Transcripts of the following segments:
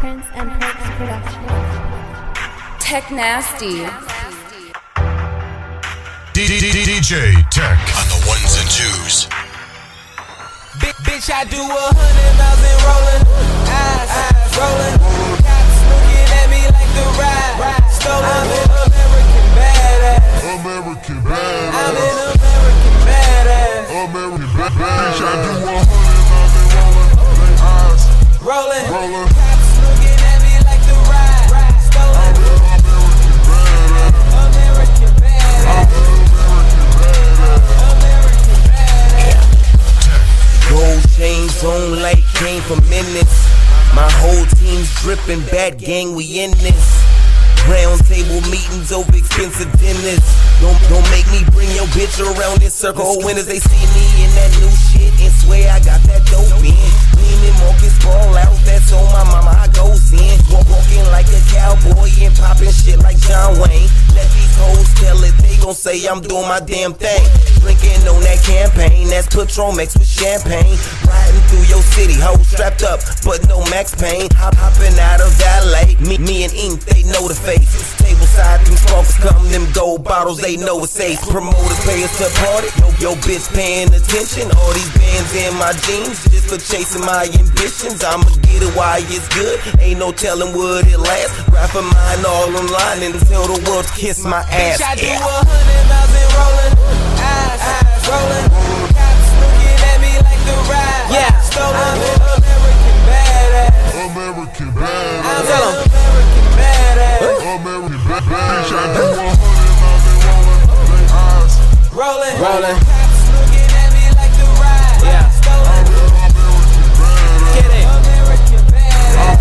Prince and Perks Production. Tech Nasty. DJ Tech on the ones and twos. Bitch, I do 100 miles and rolling, eyes rolling. Cops looking at me like the ride stolen. I'm an American badass. American badass. I'm an American badass. American badass. Bitch, I do 100 miles and rolling, eyes rolling. rolling. Cops looking at me like the ride stolen. I'm an American badass. American badass. American badass. Gold chains on like came for minutes. My whole team's dripping, bad gang, we in this. Round table meetings over expensive dinners. Don't make me bring your bitch around this circle. When as they see me in that new shit and swear I got that dope in. Leaning Marcus ball out, that's on my mama, I goes in. Walking like a cowboy and popping shit like John Wayne. Let these hoes tell it, they gon' say I'm doing my damn thing. Drinking on that campaign, that's Patron mixed with champagne. Riding through your city, hoes strapped up, but no Max Payne. Hopping out of valet, me and Ink, they know the face. Table side, them smokers come, them gold bottles, they know it's safe. Promoters pay us to party, yo bitch paying attention. All these bands in my jeans, just for chasing my ambitions. I'ma get it while it's good, ain't no telling would it last. Rap for mine all online and tell the world to kiss my ass. Bitch, I do 100 miles and rolling, eyes rolling. Cops looking at me like the ride stolen. I'm an American badass. American badass. I'm an American badass. American badass. Bitch, I do 100 miles and rolling, eyes rolling. rolling. Cops looking at me like the ride stolen. I'm an American badass. Get it. American badass.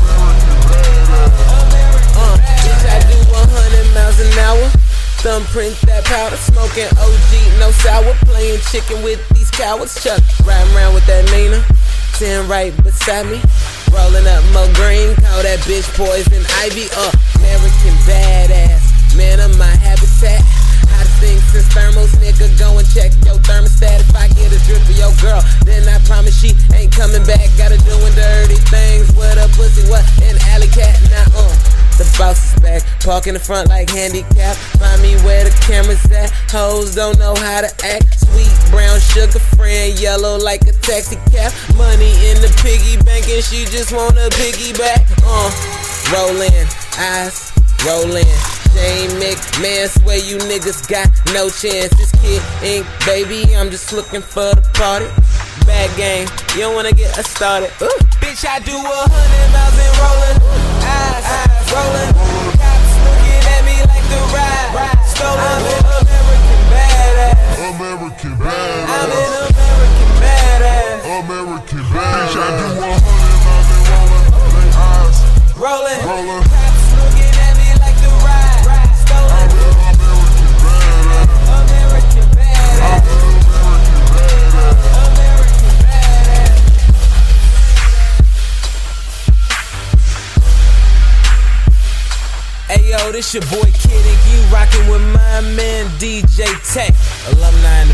Bitch, I do 100 miles an hour. Thumbprint that powder, smoking OG, no sour. Playing chicken with these cowards. Chuck, riding around with that Nina. 10 right beside me. Rolling up more green, call that bitch poison ivy. American badass, man of my habitat. Hottest thing since thermals, nigga, go and check your thermostat. If I get a drip of your girl, then I promise she ain't coming back. Gotta doing dirty things with a pussy, what, an alley cat, now the boss is back, park in the front like handicap. Find me where the camera's at. Hoes don't know how to act. Sweet brown sugar friend, yellow like a taxi cab. Money in the piggy bank and she just wanna piggyback. Roll in, eyes roll in. Jane Mick, man, swear you niggas got no chance. This kid ain't baby, I'm just looking for the party. Bad game, you don't wanna get us started. Bitch, I do 100 miles and rolling, eyes rolling. Cops looking at me like the ride stolen. I'm an American badass. American badass. I'm an American badass. American badass. Bitch, I do 100 miles and rolling, eyes rolling. rolling. Cops looking at me like the ride stolen. I'm an American badass. American badass. American badass. Hey yo, this your boy Kid Ink, you rockin' with my man DJ Tech, alumni in the